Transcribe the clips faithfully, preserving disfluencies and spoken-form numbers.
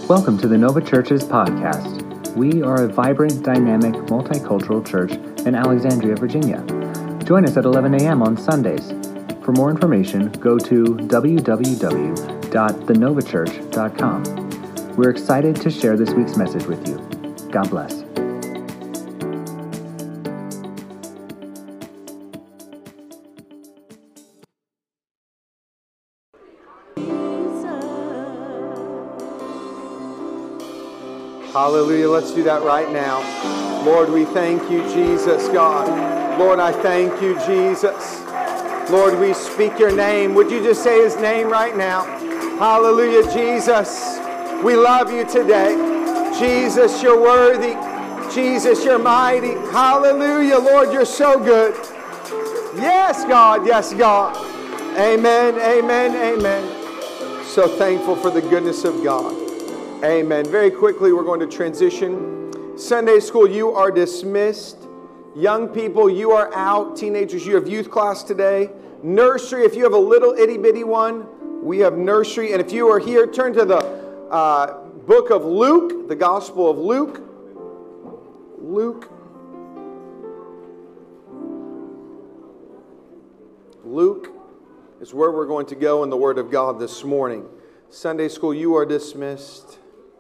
Welcome to the Nova Church's podcast. We are a vibrant, dynamic, multicultural church in Alexandria, Virginia. Join us at eleven a.m. on Sundays. For more information, go to w w w dot the nova church dot com. We're excited to share this week's message with you. God bless. Hallelujah. Let's do that right now. Lord, we thank you, Jesus, God. Lord, I thank you, Jesus. Lord, we speak your name. Would you just say his name right now? Hallelujah, Jesus. We love you today. Jesus, you're worthy. Jesus, you're mighty. Hallelujah, Lord, you're so good. Yes, God. Yes, God. Amen, amen, amen. So thankful for the goodness of God. Amen. Very quickly, we're going to transition. Sunday school, you are dismissed. Young people, you are out. Teenagers, you have youth class today. Nursery, if you have a little itty bitty one, we have nursery. And if you are here, turn to the uh, book of Luke, the Gospel of Luke. Luke. Luke is where we're going to go in the Word of God this morning. Sunday school, you are dismissed.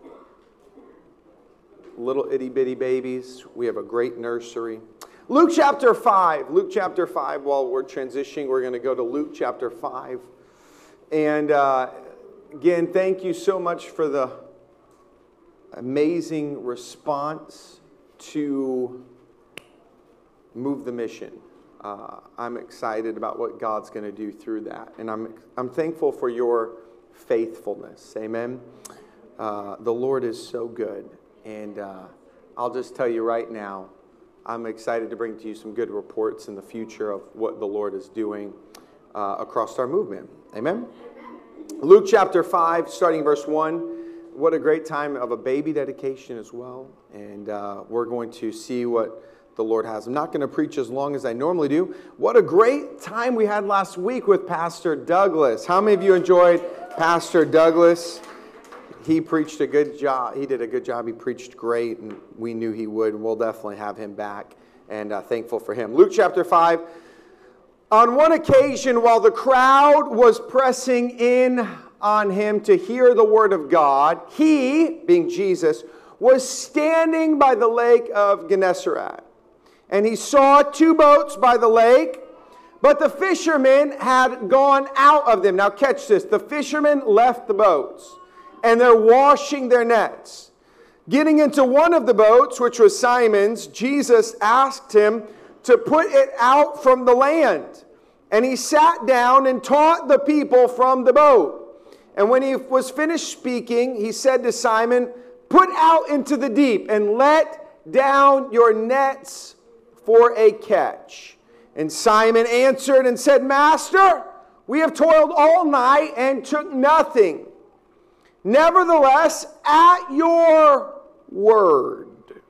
Little itty bitty babies. We have a great nursery. Luke chapter five. Luke chapter five. While we're transitioning, we're going to go to Luke chapter five. And uh, again, thank you so much for the amazing response to Move the Mission. Uh, I'm excited about what God's going to do through that. And I'm I'm thankful for your faithfulness. Amen. Uh, the Lord is so good. And uh, I'll just tell you right now, I'm excited to bring to you some good reports in the future of what the Lord is doing uh, across our movement. Amen? Luke chapter five, starting verse one. What a great time of a baby dedication as well. And uh, we're going to see what the Lord has. I'm not going to preach as long as I normally do. What a great time we had last week with Pastor Douglas. How many of you enjoyed Pastor Douglas? He preached a good job. He did a good job. He preached great, and we knew he would. We'll definitely have him back, and uh, thankful for him. Luke chapter five. On one occasion, while the crowd was pressing in on him to hear the word of God, he, being Jesus, was standing by the lake of Gennesaret. And he saw two boats by the lake, but the fishermen had gone out of them. Now catch this. The fishermen left the boats, and they're washing their nets. Getting into one of the boats, which was Simon's, Jesus asked him to put it out from the land. And he sat down and taught the people from the boat. And when he was finished speaking, he said to Simon, "Put out into the deep and let down your nets for a catch." And Simon answered and said, "Master, we have toiled all night and took nothing. Nevertheless, at your word."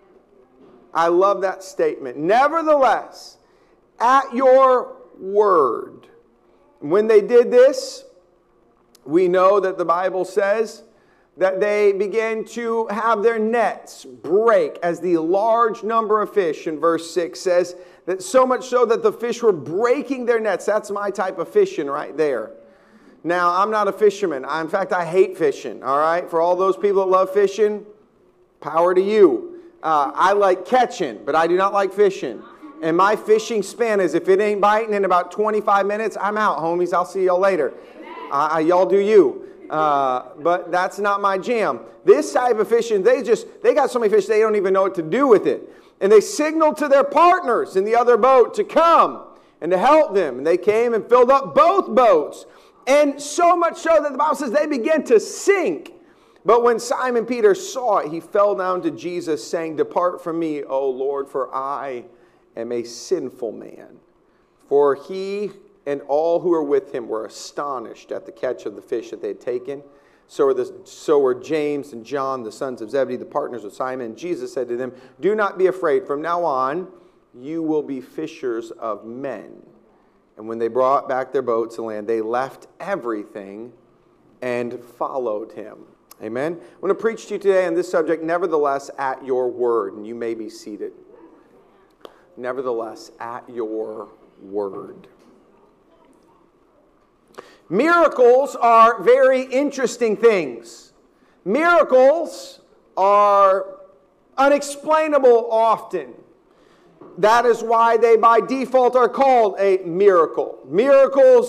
I love that statement. Nevertheless, at your word. When they did this, we know that the Bible says that they began to have their nets break as the large number of fish in verse six says that so much so that the fish were breaking their nets. That's my type of fishing right there. Now, I'm not a fisherman. I, in fact, I hate fishing, all right? For all those people that love fishing, power to you. Uh, I like catching, but I do not like fishing. And my fishing span is if it ain't biting in about twenty-five minutes, I'm out, homies. I'll see y'all later. Uh, y'all do you. Uh, but that's not my jam. This type of fishing, they just, they got so many fish, they don't even know what to do with it. And they signaled to their partners in the other boat to come and to help them. And they came and filled up both boats. And so much so that the Bible says they began to sink. But when Simon Peter saw it, he fell down to Jesus, saying, "Depart from me, O Lord, for I am a sinful man." For he and all who were with him were astonished at the catch of the fish that they had taken. So were, the, so were James and John, the sons of Zebedee, the partners of Simon. And Jesus said to them, "Do not be afraid. From now on, you will be fishers of men." And when they brought back their boats to land, they left everything and followed him. Amen. I want to preach to you today on this subject, nevertheless, at your word. And you may be seated. Nevertheless, at your word. Miracles are very interesting things. Miracles are unexplainable often. That is why they by default are called a miracle. Miracles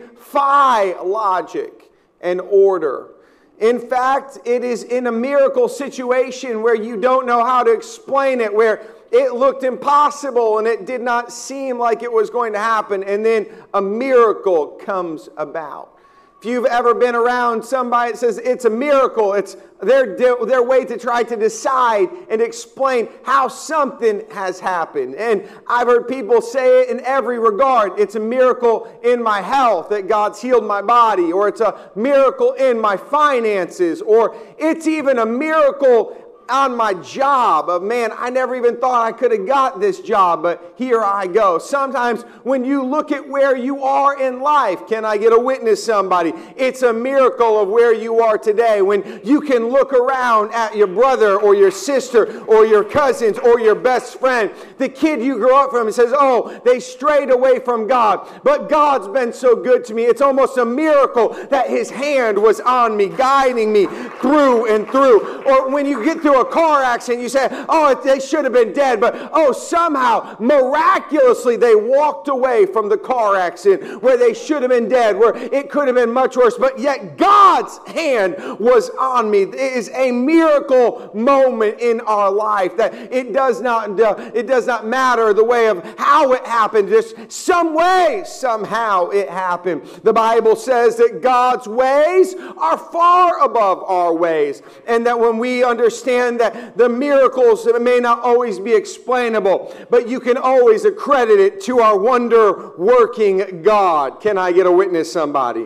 defy logic and order. In fact, it is in a miracle situation where you don't know how to explain it, where it looked impossible and it did not seem like it was going to happen, and then a miracle comes about. If you've ever been around somebody that says it's a miracle, it's their, their way to try to decide and explain how something has happened. And I've heard people say it in every regard. It's a miracle in my health that God's healed my body, or it's a miracle in my finances, or it's even a miracle on my job of, man, I never even thought I could have got this job, but here I go. Sometimes when you look at where you are in life, can I get a witness, somebody? It's a miracle of where you are today. When you can look around at your brother or your sister or your cousins or your best friend, the kid you grew up from, and says, oh, they strayed away from God, but God's been so good to me. It's almost a miracle that His hand was on me, guiding me through and through. Or when you get through a car accident, you say, oh, they should have been dead, but oh, somehow, miraculously, they walked away from the car accident where they should have been dead, where it could have been much worse, but yet God's hand was on me. It is a miracle moment in our life that it does not, uh, it does not matter the way of how it happened, just some way, somehow it happened. The Bible says that God's ways are far above our ways, and that when we understand that the miracles may not always be explainable, but you can always accredit it to our wonder-working God. Can I get a witness, somebody?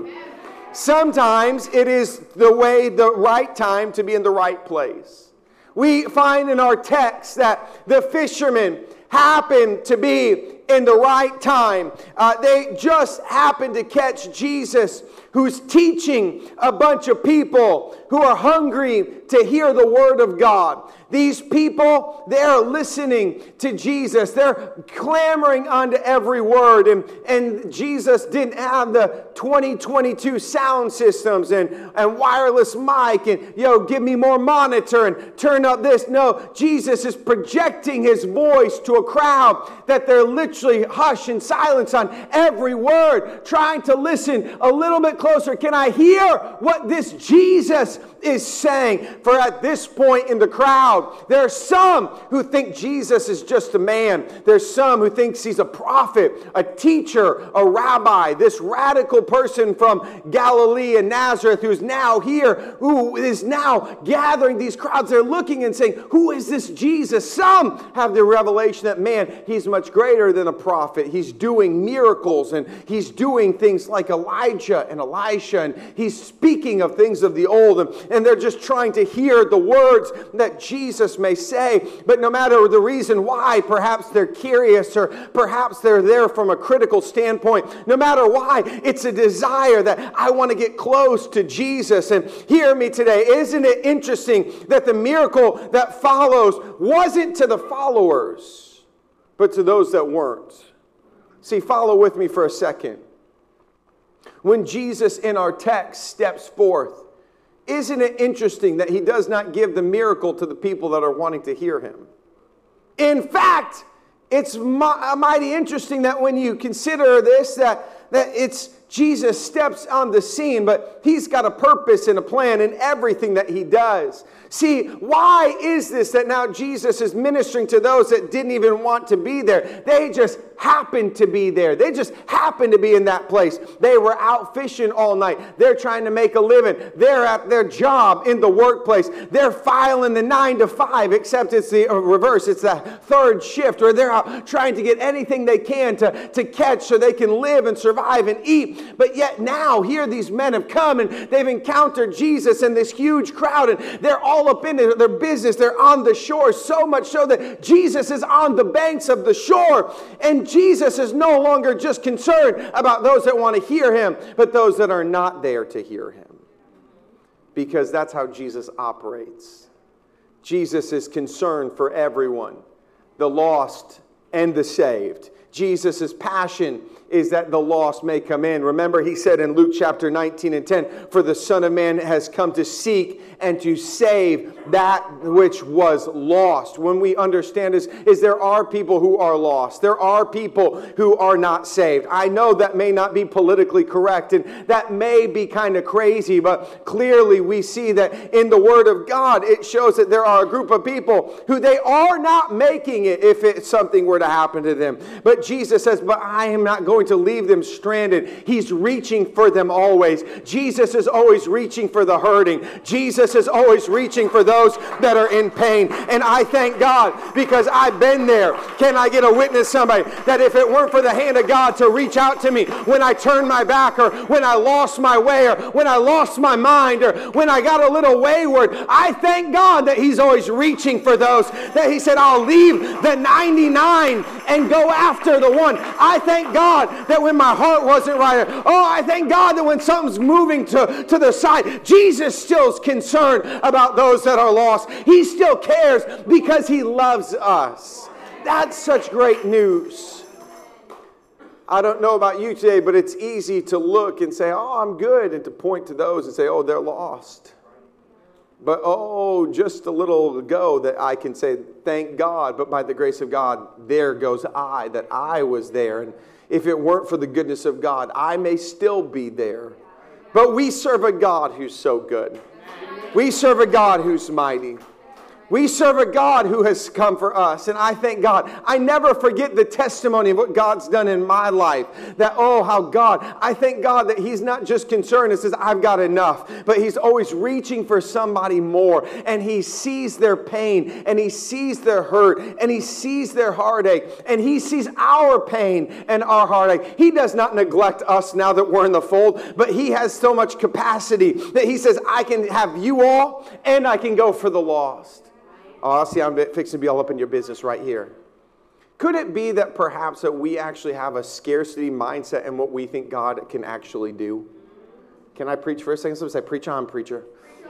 Sometimes it is the way, the right time to be in the right place. We find in our text that the fishermen happened to be in the right time. Uh, they just happened to catch Jesus, who's teaching a bunch of people who are hungry to hear the Word of God. These people, they're listening to Jesus. They're clamoring onto every word. And, and Jesus didn't have the twenty twenty-two sound systems and, and wireless mic and, yo, give me more monitor and turn up this. No, Jesus is projecting His voice to a crowd that they're literally hush and silence on every word, trying to listen a little bit closer. Can I hear what this Jesus is saying? For at this point in the crowd, there are some who think Jesus is just a man. There's some who thinks He's a prophet, a teacher, a rabbi, this radical person from Galilee and Nazareth who's now here, who is now gathering these crowds. They're looking and saying, who is this Jesus? Some have the revelation that, man, He's much greater than a prophet. He's doing miracles, and He's doing things like Elijah and Elisha, and He's speaking of things of the old, and, and they're just trying to hear the words that Jesus may say. But no matter the reason why, perhaps they're curious, or perhaps they're there from a critical standpoint. No matter why, it's a desire that I want to get close to Jesus. And hear me today. Isn't it interesting that the miracle that follows wasn't to the followers, but to those that weren't? See, follow with me for a second. When Jesus in our text steps forth, isn't it interesting that He does not give the miracle to the people that are wanting to hear Him? In fact, it's mighty interesting that when you consider this, that, that it's Jesus steps on the scene, but He's got a purpose and a plan in everything that He does. See, why is this that now Jesus is ministering to those that didn't even want to be there? They just happened to be there. They just happened to be in that place. They were out fishing all night. They're trying to make a living. They're at their job in the workplace. They're filing the nine to five, except it's the reverse. It's the third shift, or they're out trying to get anything they can to, to catch so they can live and survive and eat. But yet now, here these men have come and they've encountered Jesus and this huge crowd, and they're all up in their business. They're on the shore, so much so that Jesus is on the banks of the shore. And Jesus is no longer just concerned about those that want to hear Him, but those that are not there to hear Him. because that's how Jesus operates. Jesus is concerned for everyone, the lost and the saved. Jesus' passion is that the lost may come in. Remember, he said in Luke chapter nineteen and ten, for the Son of Man has come to seek and to save that which was lost. When we understand this, is there are people who are lost. There are people who are not saved. I know that may not be politically correct, and that may be kind of crazy, but clearly we see that in the Word of God, it shows that there are a group of people who they are not making it if it, something were to happen to them. But Jesus says, but I am not going to leave them stranded. He's reaching for them always. Jesus is always reaching for the hurting. Jesus is always reaching for those that are in pain. And I thank God because I've been there. Can I get a witness, somebody, that if it weren't for the hand of God to reach out to me when I turned my back, or when I lost my way, or when I lost my mind, or when I got a little wayward, I thank God that He's always reaching for those, that He said, I'll leave the ninety-nine and go after the one. I thank God that when my heart wasn't right, oh, I thank God that when something's moving to, to the side, Jesus still is concerned about those that are lost. He still cares because He loves us. That's such great news. I don't know about you today, but it's easy to look and say, oh, I'm good, and to point to those and say, oh, they're lost. But oh, just a little ago that I can say, thank God, but by the grace of God, there goes I, that I was there. And if it weren't for the goodness of God, I may still be there. But we serve a God who's so good. We serve a God who's mighty. We serve a God who has come for us. And I thank God. I never forget the testimony of what God's done in my life. That, oh, how God, I thank God that He's not just concerned and says, I've got enough. But He's always reaching for somebody more. And He sees their pain. And He sees their hurt. And He sees their heartache. And He sees our pain and our heartache. He does not neglect us now that we're in the fold. But He has so much capacity that He says, I can have you all and I can go for the lost. Oh, see, I'm fixing to be all up in your business right here. Could it be that perhaps that we actually have a scarcity mindset in what we think God can actually do? Can I preach for a second? Somebody say, preach on, preacher.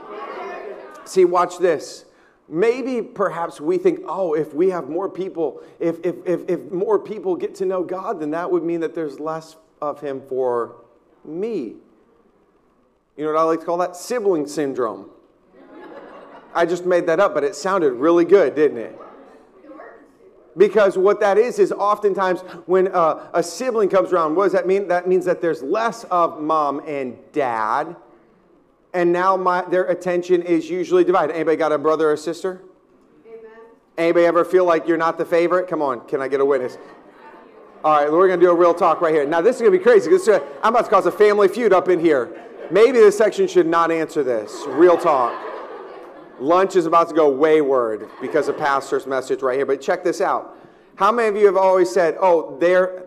See, watch this. Maybe perhaps we think, oh, if we have more people, if, if, if, if more people get to know God, then that would mean that there's less of Him for me. You know what I like to call that? Sibling syndrome. I just made that up, but it sounded really good, didn't it? Because what that is, is oftentimes when uh, a sibling comes around, what does that mean? That means that there's less of mom and dad, and now my, their attention is usually divided. Anybody got a brother or sister? Amen. Anybody ever feel like you're not the favorite? Come on, can I get a witness? All right, we're going to do a real talk right here. Now, this is going to be crazy. This is, I'm about to cause a family feud up in here. Maybe this section should not answer this. Real talk. Lunch is about to go wayward because of pastor's message right here. But check this out. How many of you have always said, oh, they're,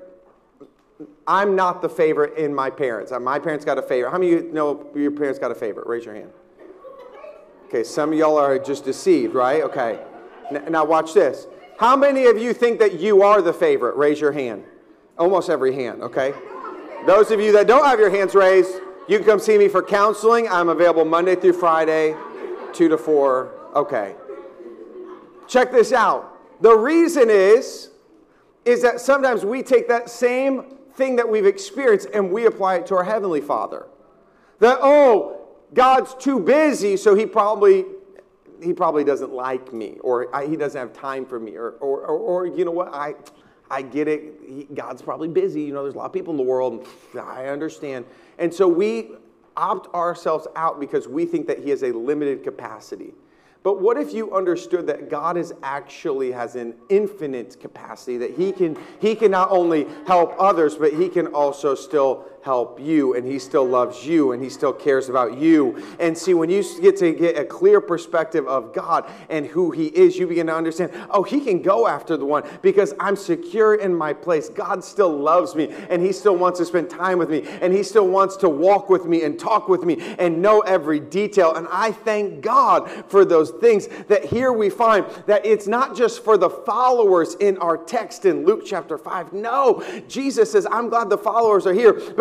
I'm not the favorite in my parents. My parents got a favorite. How many of you know your parents got a favorite? Raise your hand. Okay, some of y'all are just deceived, right? Okay. Now watch this. How many of you think that you are the favorite? Raise your hand. Almost every hand, okay? Those of you that don't have your hands raised, you can come see me for counseling. I'm available Monday through Friday. Two to four. Okay. Check this out. The reason is, is that sometimes we take that same thing that we've experienced and we apply it to our Heavenly Father. That, oh, God's too busy, so he probably, he probably doesn't like me, or I, he doesn't have time for me, or, or, or, or you know what, I, I get it. He, God's probably busy. You know, there's a lot of people in the world. I understand. And so we opt ourselves out because we think that He has a limited capacity. But what if you understood that God is actually has an infinite capacity, that he can, he can not only help others, but He can also still help you, and He still loves you, and He still cares about you. And see, when you get to get a clear perspective of God and who He is, you begin to understand, oh, He can go after the one because I'm secure in my place. God still loves me, and He still wants to spend time with me, and He still wants to walk with me and talk with me and know every detail. And I thank God for those things that here we find that it's not just for the followers in our text in Luke chapter five. No, Jesus says, I'm glad the followers are here, but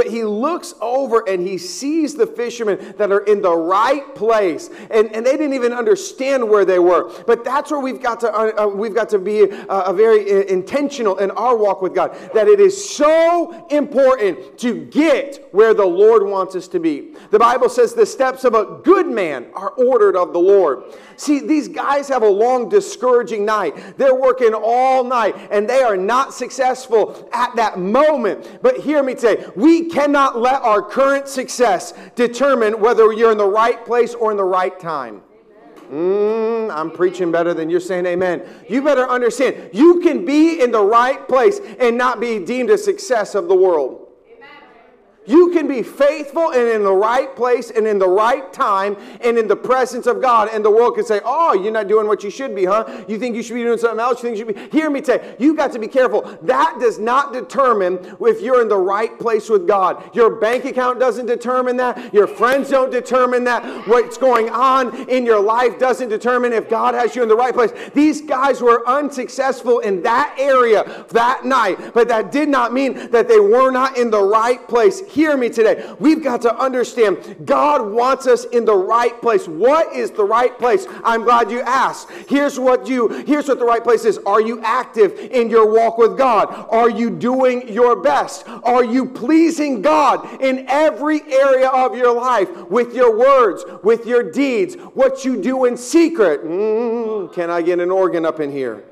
he looks over and he sees the fishermen that are in the right place. And, and they didn't even understand where they were. But that's where we've got to, uh, we've got to be uh, a very uh, intentional in our walk with God. That it is so important to get where the Lord wants us to be. The Bible says the steps of a good man are ordered of the Lord. See, these guys have a long, discouraging night. They're working all night, and they are not successful at that moment. But hear me today, we cannot let our current success determine whether you're in the right place or in the right time. Mm, I'm preaching better than you're saying amen. You better understand, you can be in the right place and not be deemed a success of the world. You can be faithful and in the right place and in the right time and in the presence of God. And the world can say, oh, you're not doing what you should be, huh? You think you should be doing something else? You think you should be... Hear me say, you've got to be careful. That does not determine if you're in the right place with God. Your bank account doesn't determine that. Your friends don't determine that. What's going on in your life doesn't determine if God has you in the right place. These guys were unsuccessful in that area that night, but that did not mean that they were not in the right place. Hear me today. We've got to understand God wants us in the right place. What is the right place? I'm glad you asked. Here's what you here's what the right place is. Are you active in your walk with God? Are you doing your best? Are you pleasing God in every area of your life with your words, with your deeds, what you do in secret? Mm, can I get an organ up in here?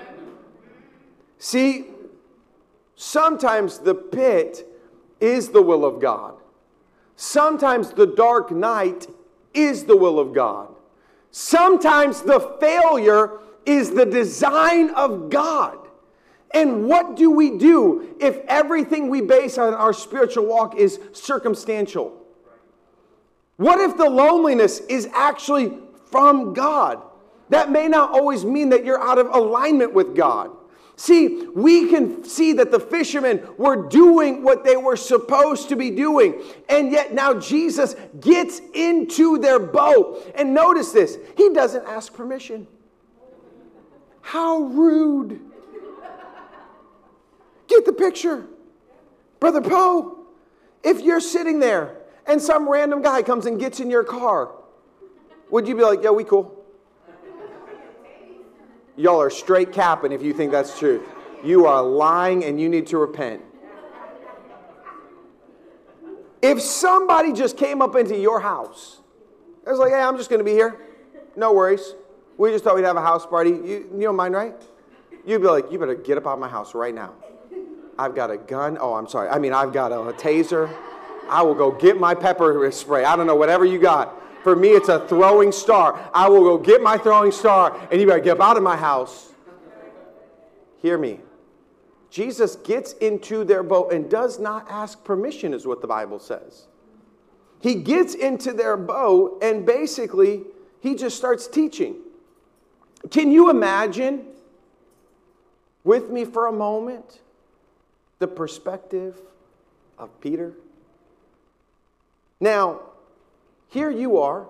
See, sometimes the pit is the will of God. Sometimes the dark night is the will of God. Sometimes the failure is the design of God. And what do we do if everything we base on our spiritual walk is circumstantial? What if the loneliness is actually from God? That may not always mean that you're out of alignment with God. See, we can see that the fishermen were doing what they were supposed to be doing. And yet now Jesus gets into their boat. And notice this, he doesn't ask permission. How rude. Get the picture. Brother Poe, if you're sitting there and some random guy comes and gets in your car, would you be like, yo, we cool? Y'all are straight capping if you think that's true. You are lying and you need to repent. If somebody just came up into your house, it was like, hey, I'm just going to be here. No worries. We just thought we'd have a house party. You, you don't mind, right? You'd be like, you better get up out of my house right now. I've got a gun. Oh, I'm sorry. I mean, I've got a, a taser. I will go get my pepper spray. I don't know, whatever you got. For me, it's a throwing star. I will go get my throwing star, and you better get out of my house. Hear me. Jesus gets into their boat and does not ask permission, is what the Bible says. He gets into their boat, and basically, he just starts teaching. Can you imagine, with me for a moment, the perspective of Peter? Now, here you are.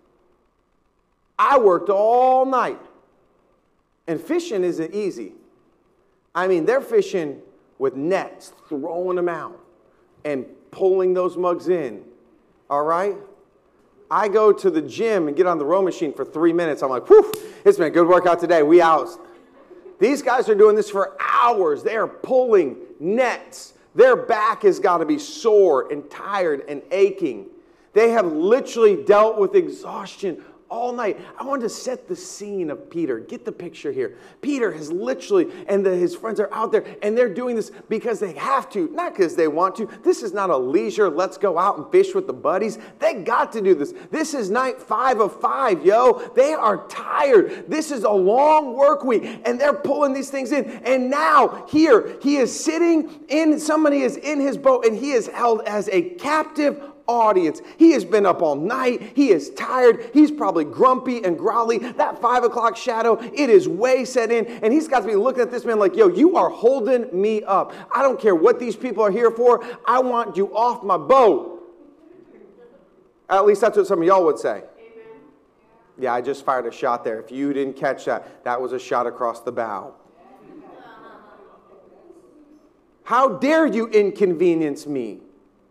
I worked all night. And fishing isn't easy. I mean, they're fishing with nets, throwing them out, and pulling those mugs in. All right? I go to the gym and get on the row machine for three minutes. I'm like, whew, it's been a good workout today. We out. These guys are doing this for hours. They are pulling nets. Their back has got to be sore and tired and aching. They have literally dealt with exhaustion all night. I wanted to set the scene of Peter. Get the picture here. Peter has literally, and the, his friends are out there, and they're doing this because they have to, not because they want to. This is not a leisure, let's go out and fish with the buddies. They got to do this. This is night five of five, yo. They are tired. This is a long work week, and they're pulling these things in. And now, here, he is sitting in, somebody is in his boat, and he is held as a captive audience. He has been up all night. He is tired. He's probably grumpy and growly. That five o'clock shadow, it is way set in. And he's got to be looking at this man like, yo, you are holding me up. I don't care what these people are here for. I want you off my boat. At least that's what some of y'all would say. Amen. Yeah, I just fired a shot there. If you didn't catch that, that was a shot across the bow. How dare you inconvenience me?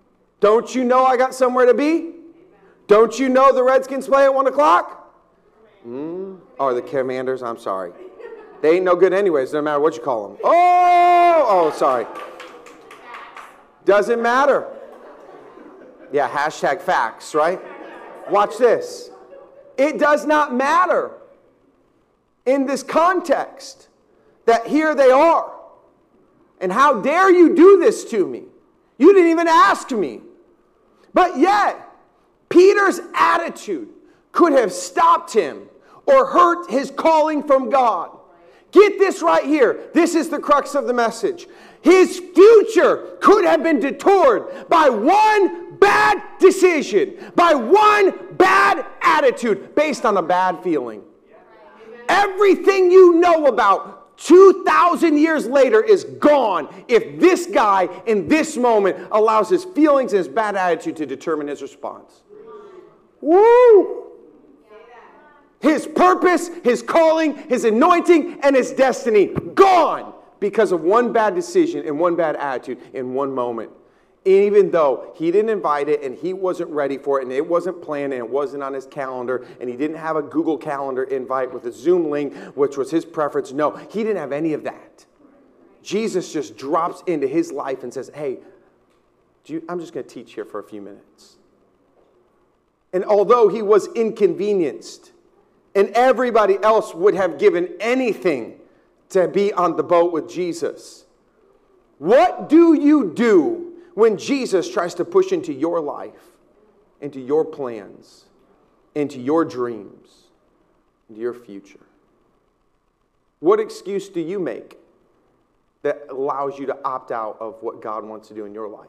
Don't you know I got somewhere to be? Don't you know the Redskins play at one o'clock? Mm. Or the Commanders, I'm sorry. They ain't no good anyways, no matter what you call them. Oh, oh, sorry. Doesn't matter. Yeah, hashtag facts, right? Watch this. It does not matter in this context that here they are. And how dare you do this to me? You didn't even ask me. But yet, Peter's attitude could have stopped him or hurt his calling from God. Get this right here. This is the crux of the message. His future could have been detoured by one bad decision, by one bad attitude based on a bad feeling. Everything you know about two thousand years later is gone if this guy in this moment allows his feelings and his bad attitude to determine his response. Woo! His purpose, his calling, his anointing, and his destiny gone because of one bad decision and one bad attitude in one moment. Even though he didn't invite it and he wasn't ready for it and it wasn't planned and it wasn't on his calendar and he didn't have a Google Calendar invite with a Zoom link, which was his preference. No, he didn't have any of that. Jesus just drops into his life and says, hey, do you, I'm just going to teach here for a few minutes. And although he was inconvenienced and everybody else would have given anything to be on the boat with Jesus, what do you do when Jesus tries to push into your life, into your plans, into your dreams, into your future? What excuse do you make that allows you to opt out of what God wants to do in your life?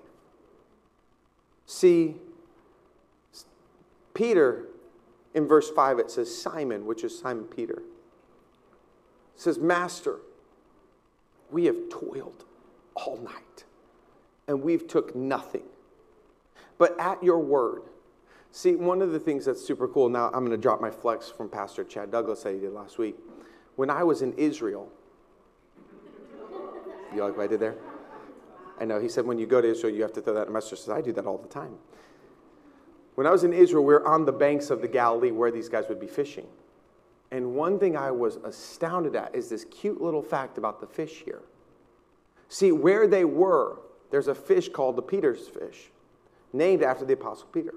See, Peter, in verse five, it says Simon, which is Simon Peter, says, Master, we have toiled all night, and we've took nothing. But at your word. See, one of the things that's super cool, now I'm going to drop my flex from Pastor Chad Douglas that he did last week. When I was in Israel, you like what I did there? I know, he said when you go to Israel, you have to throw that in a message. Says, I do that all the time. When I was in Israel, we were on the banks of the Galilee where these guys would be fishing. And one thing I was astounded at is this cute little fact about the fish here. See, where they were, there's a fish called the Peter's fish, named after the Apostle Peter.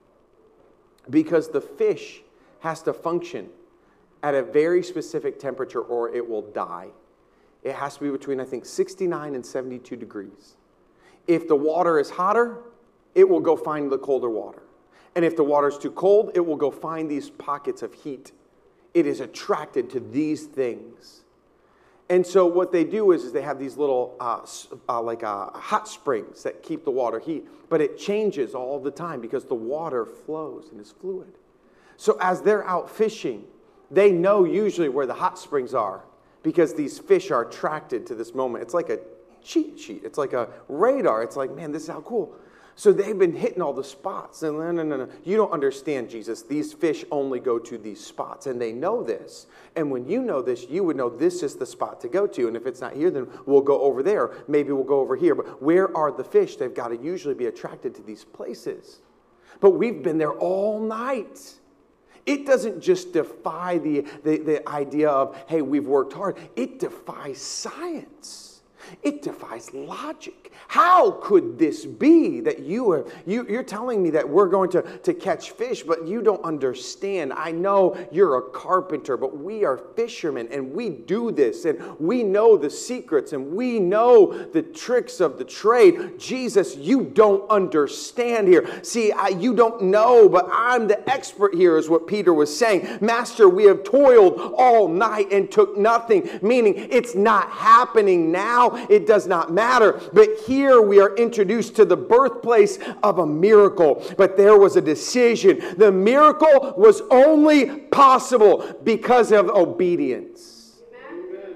Because the fish has to function at a very specific temperature or it will die. It has to be between, I think, sixty-nine and seventy-two degrees. If the water is hotter, it will go find the colder water. And if the water is too cold, it will go find these pockets of heat. It is attracted to these things. And so what they do is, is they have these little uh, uh, like uh, hot springs that keep the water heat. But it changes all the time because the water flows and is fluid. So as they're out fishing, they know usually where the hot springs are because these fish are attracted to this moment. It's like a cheat sheet. It's like a radar. It's like, man, this is how cool. So they've been hitting all the spots. And no, no, no, no. You don't understand, Jesus. These fish only go to these spots. And they know this. And when you know this, you would know this is the spot to go to. And if it's not here, then we'll go over there. Maybe we'll go over here. But where are the fish? They've got to usually be attracted to these places. But we've been there all night. It doesn't just defy the, the, the idea of, hey, we've worked hard. It defies science. It defies logic. How could this be that you are, you, you're telling me that we're going to, to catch fish, but you don't understand. I know you're a carpenter, but we are fishermen, and we do this, and we know the secrets, and we know the tricks of the trade. Jesus, you don't understand here. See, I, you don't know, but I'm the expert here, is what Peter was saying. Master, we have toiled all night and took nothing, meaning it's not happening now. It does not matter. But here we are introduced to the birthplace of a miracle. But there was a decision. The miracle was only possible because of obedience. Amen.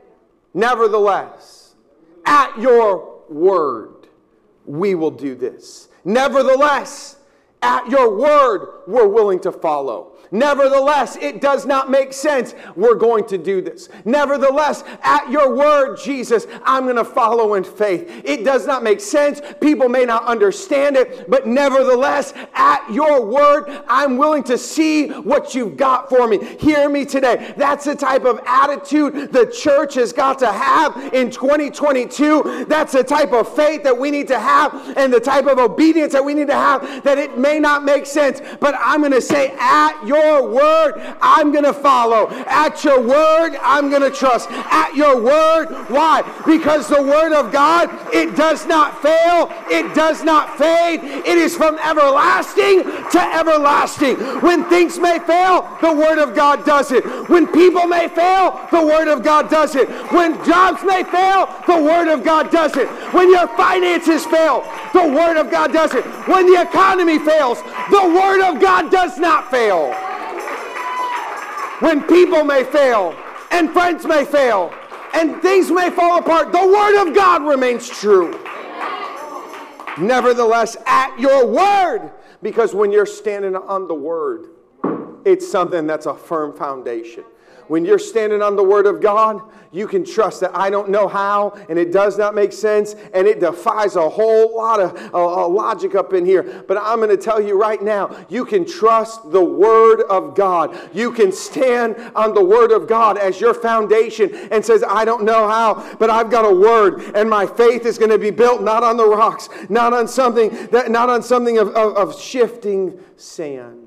Nevertheless, at your word, we will do this. Nevertheless, at your word, we're willing to follow. Nevertheless, it does not make sense. We're going to do this. Nevertheless, at your word, Jesus, I'm going to follow in faith. It does not make sense. People may not understand it, but nevertheless, at your word, I'm willing to see what you've got for me. Hear me today. That's the type of attitude the church has got to have in twenty twenty-two. That's the type of faith that we need to have and the type of obedience that we need to have, that it may not make sense, but I'm going to say, at your word, I'm going to follow. At your word, I'm going to trust. At your word, why? Because the word of God, it does not fail. It does not fade. It is from everlasting to everlasting. When things may fail, the word of God does it. When people may fail, the word of God does it. When jobs may fail, the word of God does it. When your finances fail, the word of God does it. When the economy fails, the word of God does not fail. When people may fail, and friends may fail, and things may fall apart, the word of God remains true. Nevertheless, at your word, because when you're standing on the word, it's something that's a firm foundation. When you're standing on the word of God, you can trust that I don't know how, and it does not make sense, and it defies a whole lot of uh, logic up in here. But I'm going to tell you right now, you can trust the word of God. You can stand on the word of God as your foundation and says, I don't know how, but I've got a word, and my faith is going to be built not on the rocks, not on something that, not on something of, of, of shifting sands.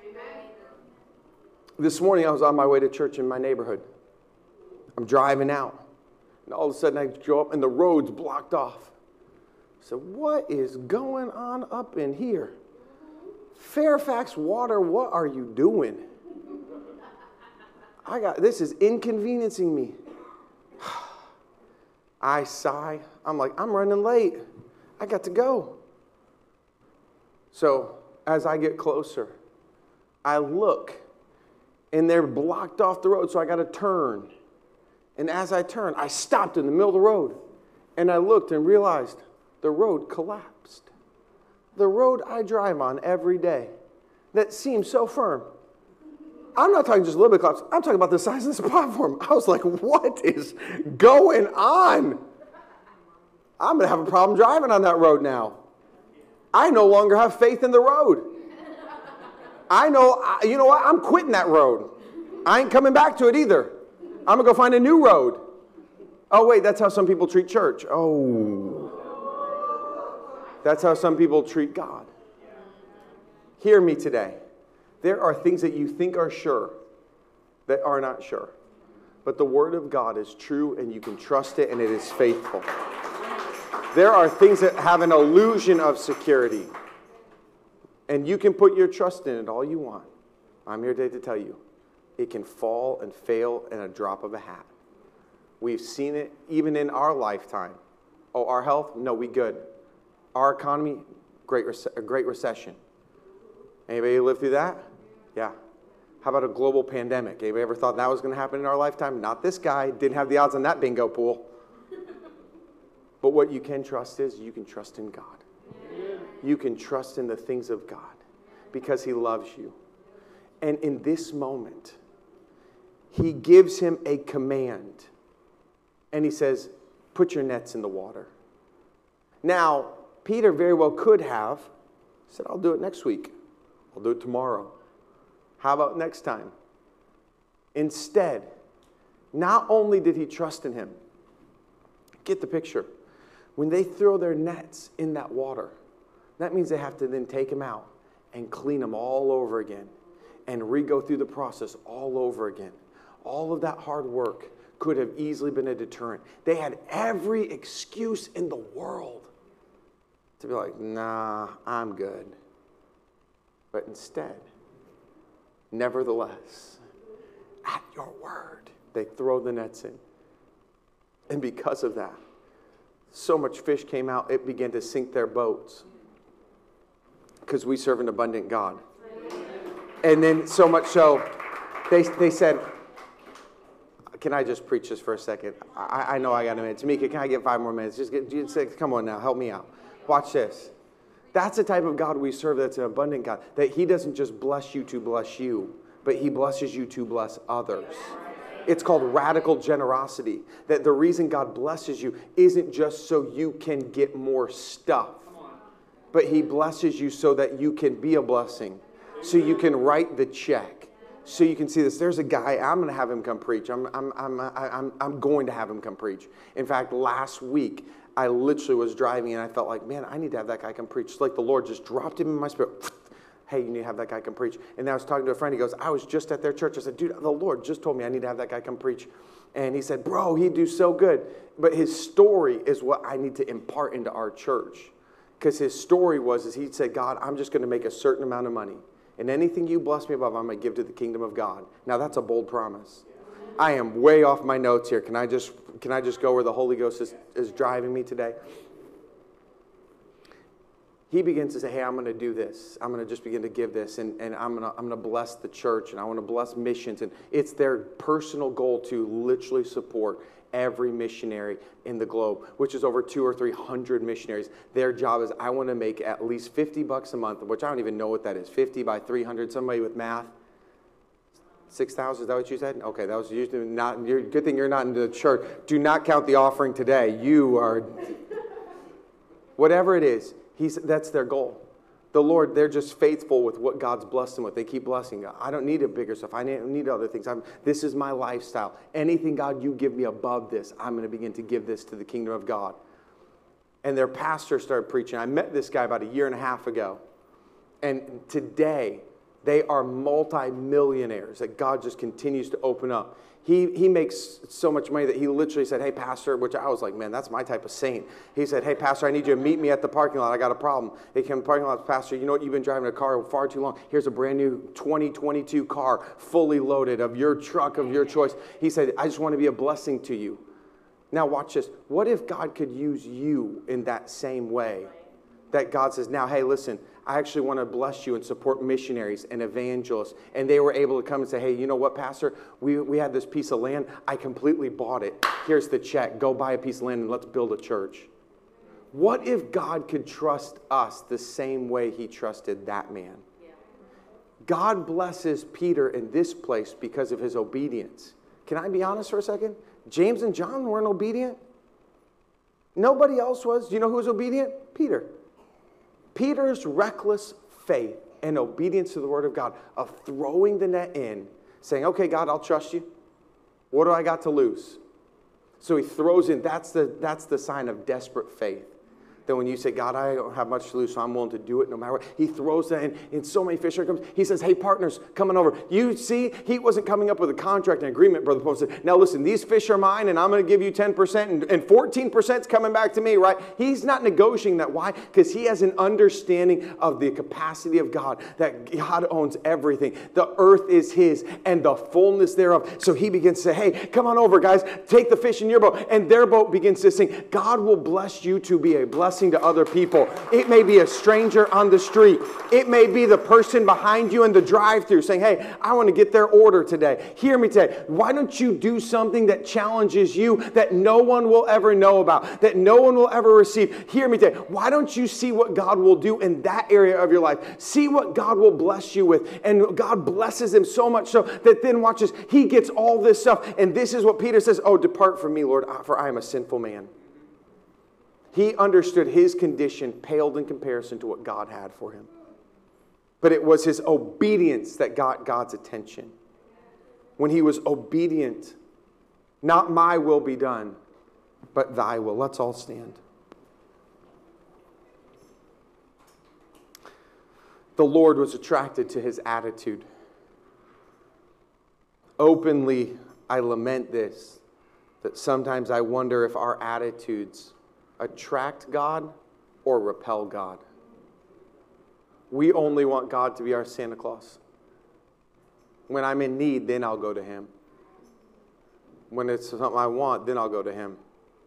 This morning I was on my way to church in my neighborhood. I'm driving out, and all of a sudden I go up and the road's blocked off. I said, what is going on up in here? Fairfax Water, what are you doing? I got this is inconveniencing me. I sigh. I'm like, I'm running late. I got to go. So as I get closer, I look, and they're blocked off the road, so I got to turn. And as I turned, I stopped in the middle of the road. And I looked and realized the road collapsed. The road I drive on every day that seems so firm. I'm not talking just a little bit collapse. I'm talking about the size of this platform. I was like, what is going on? I'm going to have a problem driving on that road now. I no longer have faith in the road. I know, you know what? I'm quitting that road. I ain't coming back to it either. I'm going to go find a new road. Oh, wait, that's how some people treat church. Oh. That's how some people treat God. Hear me today. There are things that you think are sure that are not sure. But the word of God is true, and you can trust it, and it is faithful. There are things that have an illusion of security. And you can put your trust in it all you want. I'm here today to tell you, it can fall and fail in a drop of a hat. We've seen it even in our lifetime. Oh, our health? No, we good. Our economy? Great, rec- great recession. Anybody live through that? Yeah. How about a global pandemic? Anybody ever thought that was going to happen in our lifetime? Not this guy. Didn't have the odds on that bingo pool. But what you can trust is you can trust in God. You can trust in the things of God because he loves you. And in this moment, he gives him a command. And he says, put your nets in the water. Now, Peter very well could have said, I'll do it next week. I'll do it tomorrow. How about next time? Instead, not only did he trust in him, get the picture. When they throw their nets in that water, that means they have to then take them out and clean them all over again and re-go through the process all over again. All of that hard work could have easily been a deterrent. They had every excuse in the world to be like, nah, I'm good. But instead, nevertheless, at your word, they throw the nets in. And because of that, so much fish came out, it began to sink their boats. Because we serve an abundant God. And then so much so, they they said, can I just preach this for a second? I, I know I got a minute. Tamika, can I get five more minutes? Just get, just say, come on now, help me out. Watch this. That's the type of God we serve that's an abundant God. That he doesn't just bless you to bless you, but he blesses you to bless others. It's called radical generosity. That the reason God blesses you isn't just so you can get more stuff, but he blesses you so that you can be a blessing, so you can write the check, so you can see this. There's a guy, I'm going to have him come preach. I'm, I'm, I'm, I'm, I'm going to have him come preach. In fact, last week, I literally was driving and I felt like, man, I need to have that guy come preach. It's like the Lord just dropped him in my spirit. Hey, you need to have that guy come preach. And I was talking to a friend. He goes, I was just at their church. I said, dude, the Lord just told me I need to have that guy come preach. And he said, bro, he'd do so good. But his story is what I need to impart into our church. Because his story was, is he said, God, I'm just going to make a certain amount of money. And anything you bless me above, I'm going to give to the kingdom of God. Now, that's a bold promise. I am way off my notes here. Can I just, can I just go where the Holy Ghost is, is driving me today? He begins to say, hey, I'm going to do this. I'm going to just begin to give this, and, and I'm going to I'm going to bless the church, and I want to bless missions. And it's their personal goal to literally support every missionary in the globe, which is over two or three hundred missionaries. Their job is, I want to make at least fifty bucks a month, which I don't even know what that is. fifty by three hundred, somebody with math. six thousand, is that what you said? Okay, that was usually not, you're, good thing you're not in the church. Do not count the offering today. You are, whatever it is. He's, that's their goal. The Lord, they're just faithful with what God's blessed them with. They keep blessing God. I don't need a bigger stuff. I need, need other things. I'm, this is my lifestyle. Anything, God, you give me above this, I'm going to begin to give this to the kingdom of God. And their pastor started preaching. I met this guy about a year and a half ago. And today, they are multi-millionaires that God just continues to open up. He he makes so much money that he literally said, hey, pastor, which I was like, man, that's my type of saint. He said, hey, pastor, I need you to meet me at the parking lot. I got a problem. They came to the parking lot, pastor, you know what? You've been driving a car far too long. Here's a brand new twenty twenty-two car, fully loaded, of your truck, of your choice. He said, I just want to be a blessing to you. Now watch this. What if God could use you in that same way? That God says, now, hey, listen, I actually want to bless you and support missionaries and evangelists. And they were able to come and say, hey, you know what, pastor? We, we had this piece of land. I completely bought it. Here's the check. Go buy a piece of land and let's build a church. What if God could trust us the same way he trusted that man? Yeah. God blesses Peter in this place because of his obedience. Can I be honest for a second? James and John weren't obedient. Nobody else was. Do you know who was obedient? Peter. Peter's reckless faith and obedience to the word of God of throwing the net in, saying, okay, God, I'll trust you. What do I got to lose? So he throws in. That's the, that's the sign of desperate faith. That when you say, God, I don't have much to lose, so I'm willing to do it no matter what. He throws that in, and so many fish are coming. He says, hey, partners, coming over. You see, he wasn't coming up with a contract and agreement, Brother Paul said, now listen, these fish are mine, and I'm going to give you ten percent, and, and fourteen percent is coming back to me, right? He's not negotiating that. Why? Because he has an understanding of the capacity of God, that God owns everything. The earth is his, and the fullness thereof. So he begins to say, hey, come on over, guys. Take the fish in your boat. And their boat begins to sing. God will bless you to be a blessing to other people. It may be a stranger on the street. It may be the person behind you in the drive-thru saying, hey, I want to get their order today. Hear me today. Why don't you do something that challenges you that no one will ever know about, that no one will ever receive? Hear me today. Why don't you see what God will do in that area of your life? See what God will bless you with. And God blesses him so much so that then watches, he gets all this stuff. And this is what Peter says, oh, depart from me, Lord, for I am a sinful man. He understood his condition paled in comparison to what God had for him. But it was his obedience that got God's attention. When he was obedient, not my will be done, but thy will. Let's all stand. The Lord was attracted to his attitude. Openly, I lament this, that sometimes I wonder if our attitudes attract God or repel God. We only want God to be our Santa Claus. When I'm in need, then I'll go to him. When it's something I want, then I'll go to him.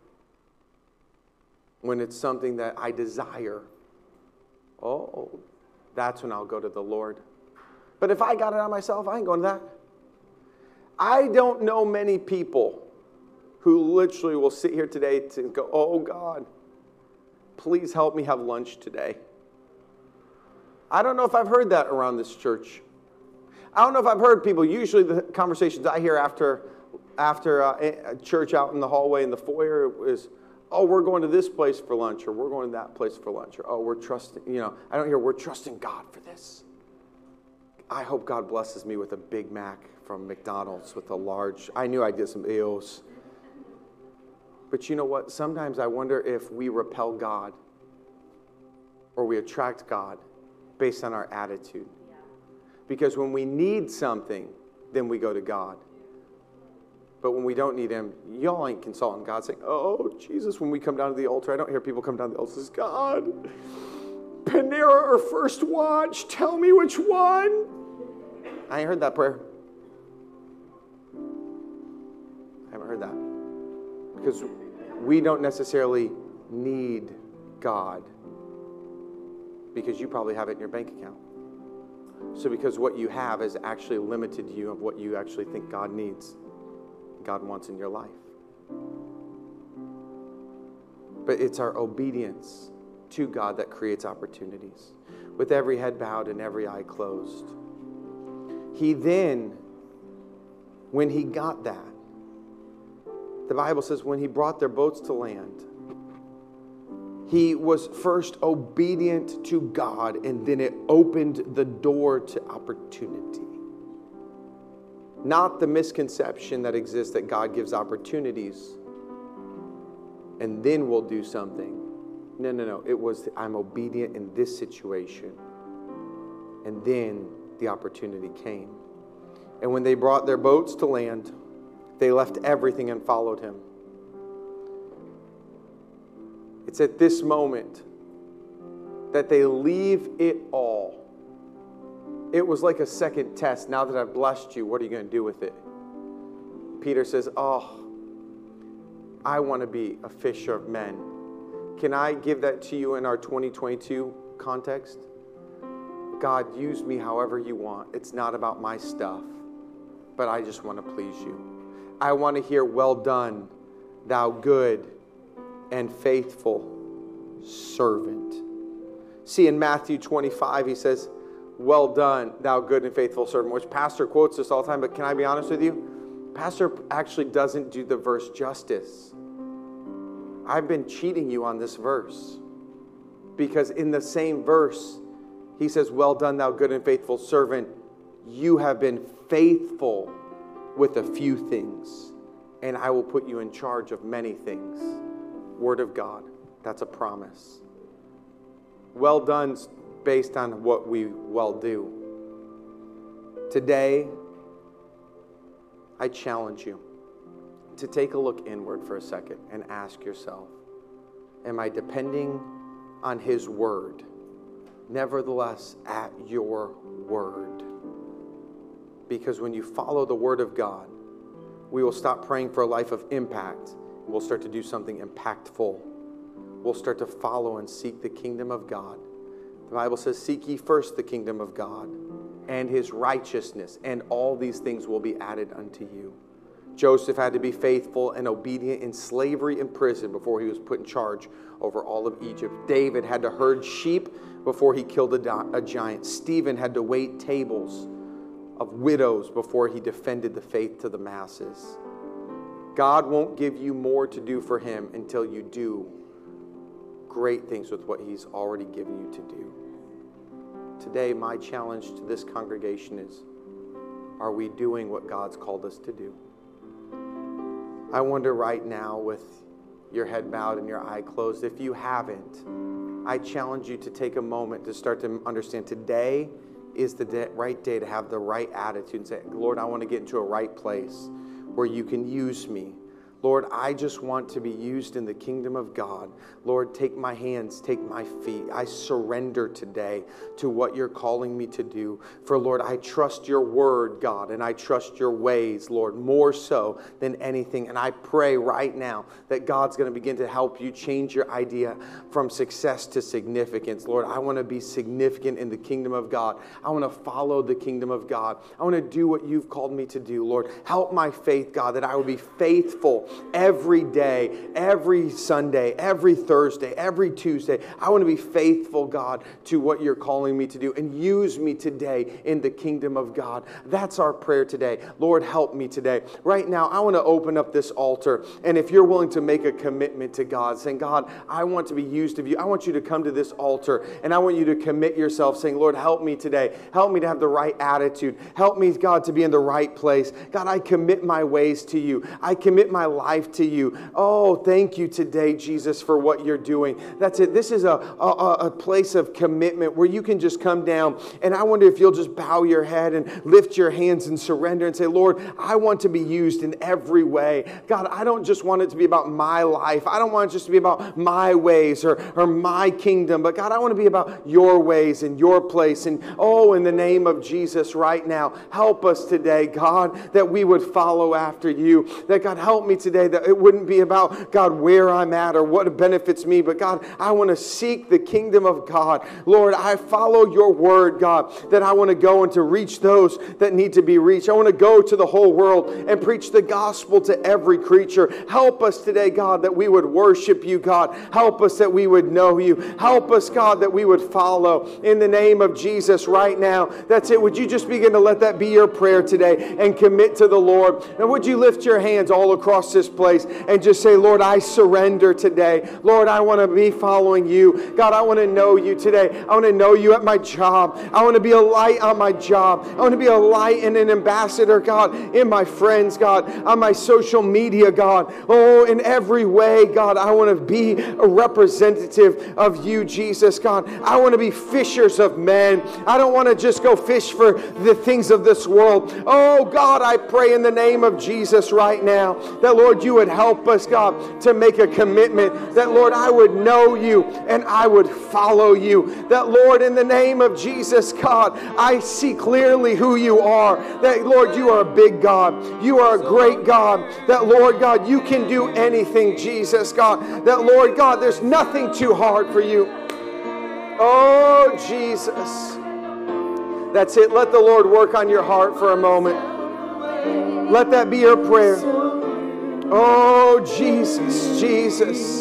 When it's something that I desire, oh, that's when I'll go to the Lord. But if I got it on myself, I ain't going to that. I don't know many people who literally will sit here today to go, oh God, please help me have lunch today. I don't know if I've heard that around this church. I don't know if I've heard people, usually the conversations I hear after, after uh, church out in the hallway in the foyer is, oh, we're going to this place for lunch, or we're going to that place for lunch, or oh, we're trusting, you know, I don't hear we're trusting God for this. I hope God blesses me with a Big Mac from McDonald's with a large, I knew I did some Eos. But you know what? Sometimes I wonder if we repel God or we attract God based on our attitude. Because when we need something, then we go to God. But when we don't need him, y'all ain't consulting God saying, oh, Jesus, when we come down to the altar, I don't hear people come down to the altar and say, God, Panera or First Watch, tell me which one. I ain't heard that prayer. I haven't heard that. Because we don't necessarily need God. Because you probably have it in your bank account. So because what you have has actually limited you of what you actually think God needs, God wants in your life. But it's our obedience to God that creates opportunities. With every head bowed and every eye closed. He then, when he got that, the Bible says when he brought their boats to land, he was first obedient to God, and then it opened the door to opportunity. Not the misconception that exists that God gives opportunities and then we'll do something. No, no, no. It was, I'm obedient in this situation. And then the opportunity came. And when they brought their boats to land, they left everything and followed him. It's at this moment that they leave it all. It was like a second test. Now that I've blessed you, what are you going to do with it? Peter says, oh, I want to be a fisher of men. Can I give that to you in our twenty twenty-two context? God, use me however you want. It's not about my stuff, but I just want to please you. I want to hear, well done, thou good and faithful servant. See, in Matthew twenty-five, he says, well done, thou good and faithful servant, which Pastor quotes this all the time, but can I be honest with you? Pastor actually doesn't do the verse justice. I've been cheating you on this verse because in the same verse, he says, well done, thou good and faithful servant. You have been faithful with a few things, and I will put you in charge of many things. Word of God. That's a promise. Well done's based on what we well do. Today, I challenge you to take a look inward for a second and ask yourself, am I depending on his word? Nevertheless, at your word. Because when you follow the word of God, we will stop praying for a life of impact. We'll start to do something impactful. We'll start to follow and seek the kingdom of God. The Bible says, seek ye first the kingdom of God and his righteousness, and all these things will be added unto you. Joseph had to be faithful and obedient in slavery in prison before he was put in charge over all of Egypt. David had to herd sheep before he killed a, a giant. Stephen had to wait tables of widows before he defended the faith to the masses. God won't give you more to do for him until you do great things with what he's already given you to do. Today, my challenge to this congregation is, are we doing what God's called us to do? I wonder right now, with your head bowed and your eye closed, if you haven't, I challenge you to take a moment to start to understand today is the day, right day to have the right attitude and say, Lord, I want to get into a right place where you can use me. Lord, I just want to be used in the kingdom of God. Lord, take my hands, take my feet. I surrender today to what you're calling me to do. For Lord, I trust your word, God, and I trust your ways, Lord, more so than anything. And I pray right now that God's going to begin to help you change your idea from success to significance. Lord, I want to be significant in the kingdom of God. I want to follow the kingdom of God. I want to do what you've called me to do, Lord. Help my faith, God, that I will be faithful faithful every day, every Sunday, every Thursday, every Tuesday. I want to be faithful, God, to what you're calling me to do, and use me today in the kingdom of God. That's our prayer today. Lord, help me today. Right now, I want to open up this altar, and if you're willing to make a commitment to God, saying, God, I want to be used of you, I want you to come to this altar, and I want you to commit yourself, saying, Lord, help me today. Help me to have the right attitude. Help me, God, to be in the right place. God, I commit my ways to you. I commit my life to you. Oh, thank you today, Jesus, for what you're doing. That's it. This is a, a, a place of commitment where you can just come down, and I wonder if you'll just bow your head and lift your hands and surrender and say, Lord, I want to be used in every way. God, I don't just want it to be about my life. I don't want it just to be about my ways or, or my kingdom, but God, I want to be about your ways and your place. And oh, in the name of Jesus right now, help us today, God, that we would follow after you. That God, help me today that it wouldn't be about, God, where I'm at or what benefits me, but God, I want to seek the kingdom of God. Lord, I follow your word, God, that I want to go and to reach those that need to be reached. I want to go to the whole world and preach the gospel to every creature. Help us today, God, that we would worship you, God. Help us that we would know you. Help us, God, that we would follow in the name of Jesus right now. That's it. Would you just begin to let that be your prayer today and commit to the Lord? And would you lift your hands all across this place and just say, Lord, I surrender today. Lord, I want to be following you. God, I want to know you today. I want to know you at my job. I want to be a light on my job. I want to be a light and an ambassador, God, in my friends, God, on my social media, God. Oh, in every way, God, I want to be a representative of you, Jesus, God. I want to be fishers of men. I don't want to just go fish for the things of this world. Oh, God, I pray in the name of Jesus right now that, Lord, you would help us, God, to make a commitment that, Lord, I would know you and I would follow you. That, Lord, in the name of Jesus, God, I see clearly who you are. That, Lord, you are a big God. You are a great God. That, Lord, God, you can do anything, Jesus, God. That, Lord, God, there's nothing too hard for you. Oh, Jesus. That's it. Let the Lord work on your heart for a moment. Let that be your prayer. Oh, Jesus, Jesus.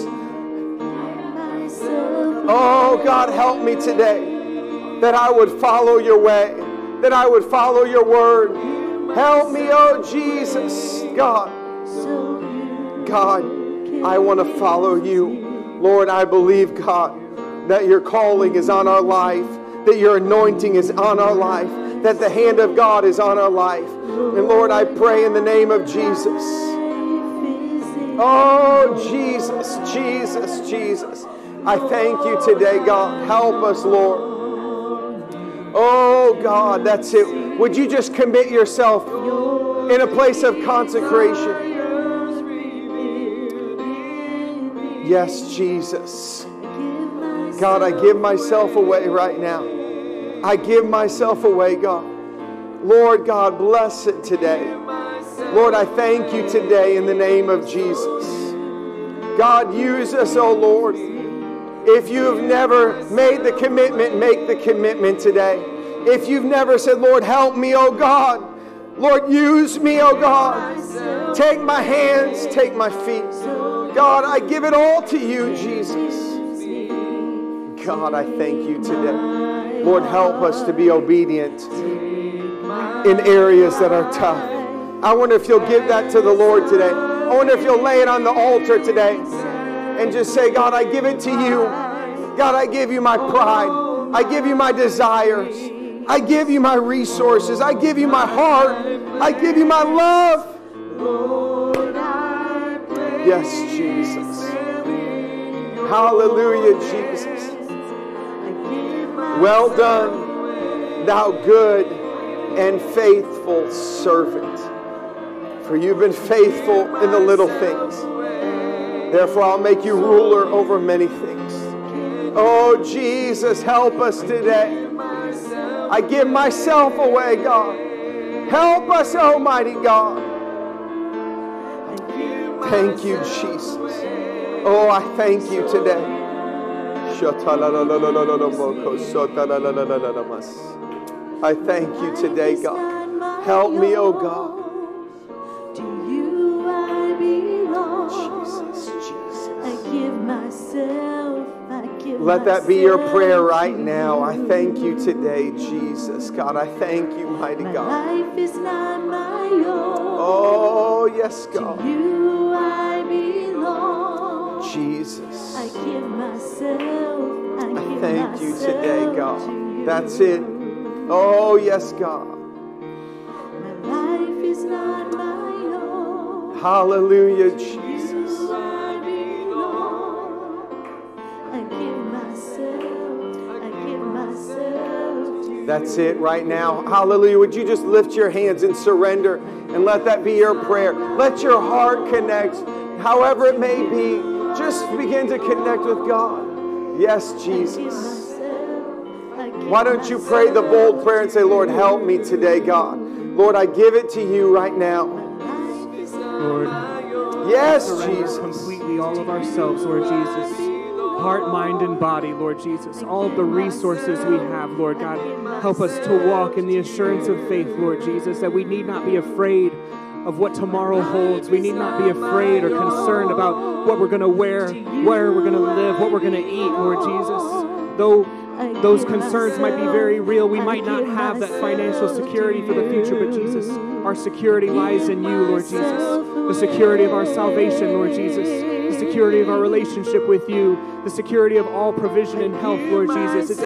Oh, God, help me today that I would follow your way, that I would follow your word. Help me, oh, Jesus, God. God, I want to follow you. Lord, I believe, God, that your calling is on our life, that your anointing is on our life, that the hand of God is on our life. And Lord, I pray in the name of Jesus. Oh, Jesus, Jesus, Jesus. I thank you today, God. Help us, Lord. Oh, God, that's it. Would you just commit yourself in a place of consecration? Yes, Jesus. God, I give myself away right now. I give myself away, God. Lord God, bless it today. Lord, I thank you today in the name of Jesus. God, use us, oh Lord. If you've never made the commitment, make the commitment today. If you've never said, Lord, help me, oh God. Lord, use me, oh God. Take my hands, take my feet. God, I give it all to you, Jesus. God, I thank you today. Lord, help us to be obedient in areas that are tough. I wonder if you'll give that to the Lord today. I wonder if you'll lay it on the altar today and just say, God, I give it to you. God, I give you my pride. I give you my desires. I give you my resources. I give you my heart. I give you my love. Yes, Jesus. Hallelujah, Jesus. Well done, thou good and faithful servant. For you've been faithful in the little things. Therefore, I'll make you ruler over many things. Oh, Jesus, help us today. I give myself away, God. Help us, Almighty God. Thank you, Jesus. Oh, I thank you today. I thank you today, God. Help me, oh God. Let that be your prayer right now. I thank you today, Jesus. God, I thank you, mighty God. Life is not my own. Oh, yes, God. To you I belong. Jesus. I give myself. I, I give thank you myself today, to God. you. That's it. Oh, yes, God. My life is not my own. Hallelujah, To Jesus. you I belong. I give myself. I give myself to you. That's it right now. Hallelujah. Would you just lift your hands and surrender and let that be your prayer? Let your heart connect, however it may be. Just begin to connect with God. Yes, Jesus. Why don't you pray the bold prayer and say, Lord, help me today, God. Lord, I give it to you right now. Lord, Yes, surrender Jesus. completely all of ourselves, Lord Jesus. Heart, mind, and body, Lord Jesus. All of the resources we have, Lord God. Help us to walk in the assurance of faith, Lord Jesus, that we need not be afraid of what tomorrow holds. We need not be afraid or concerned about what we're going to wear, where we're going to live, what we're going to eat, Lord Jesus. Though those concerns might be very real, we might not have that financial security for the future, but Jesus, our security lies in you, Lord Jesus. The security of our salvation, Lord Jesus. The security of our relationship with you. The security of all provision and health, Lord Jesus. It's